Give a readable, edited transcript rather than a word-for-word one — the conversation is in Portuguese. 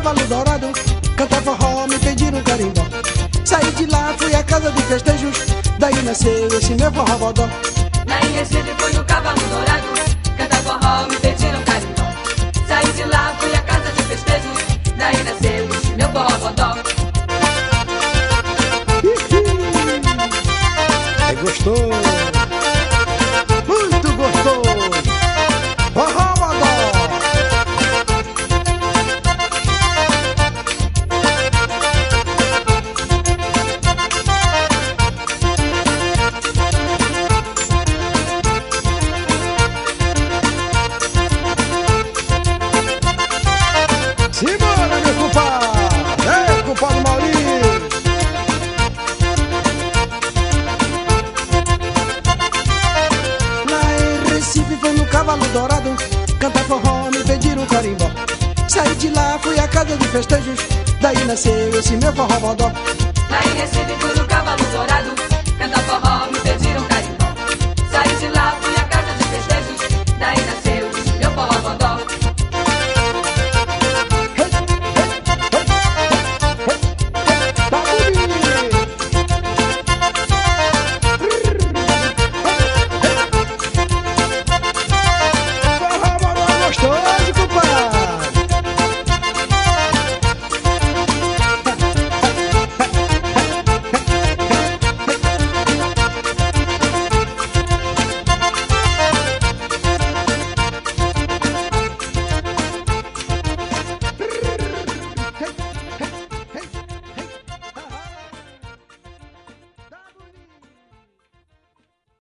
cavalo dourado, cantar forró, me pediram carimbó. Saí de lá, fui à casa de festejos, daí nasceu esse meu forró bodó. Lá em Recife fui no cavalo dourado, cantar forró, me pediram carimbó. Saí de lá, fui à casa de festejos, daí nasceu esse meu forró bodó. É gostoso, muito gostoso, forró bodó. Simbora, meu compadre! É, compadre Maurício! Lá em Recife foi no cavalo dourado, cantar forró, me pediram carimbó. Saí de lá, fui à casa de festejos, daí nasceu esse meu forró bodó. Lá em Recife fui no cavalo dourado, cantar forró,